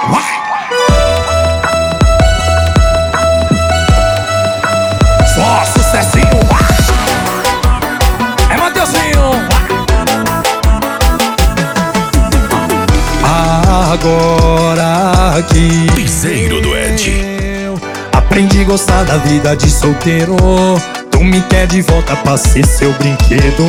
Só sucessinho. É Mateuzinho. Agora que Piseiro do Ed. eu aprendi a gostar da vida de solteiro, tu me quer de volta pra ser seu brinquedo.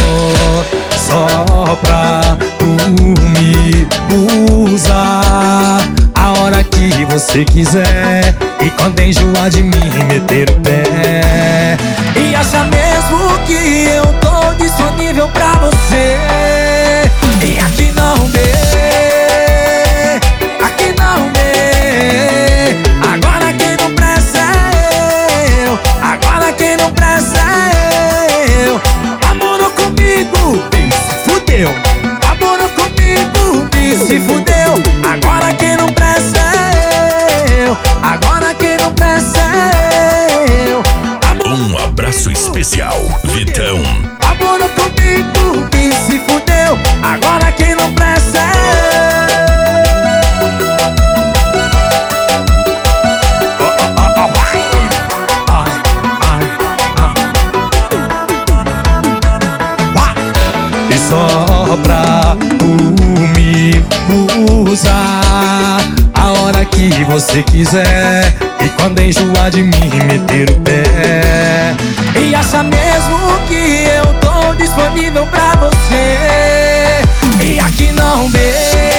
Só pra tu me usar a hora que você quiser, e quando enjoar de mim meter o pé. E acha mesmo que eu tô disponível pra você, e aqui não dê, aqui não dê. Agora quem não presta é eu, agora quem não presta é eu. Namorou comigo, e se fudeu. Namorou comigo, e se fudeu. Agora quem não presta é eu, agora quem não presta é eu. Um abraço especial, Vitão. Namorou comigo, e se fudeu. Agora quem não presta é eu. E só pra tu me usar a hora que você quiser, e quando enjoar de mim meter o pé. E acha mesmo que eu tô disponível pra você, e aqui não dê,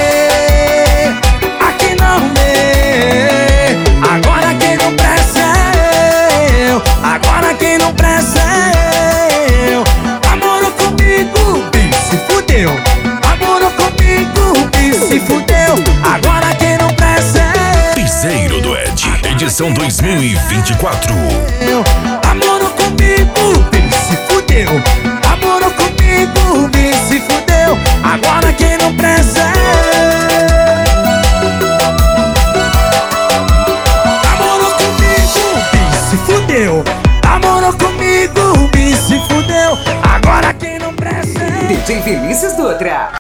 aqui não dê. Agora quem não presta é eu, agora quem não presta é eu. Namorou comigo, e se fudeu. Namorou comigo, e se fudeu. Agora quem não presta é Piseiro do Ed, edição 2024. eu. Namorou comigo, e se fudeu. Namorou comigo, e se fudeu. Agora quem não presta é namorou comigo, e se fudeu. Namorou comigo, e se fudeu. Agora quem não presta é DJ Vinícius Dutra.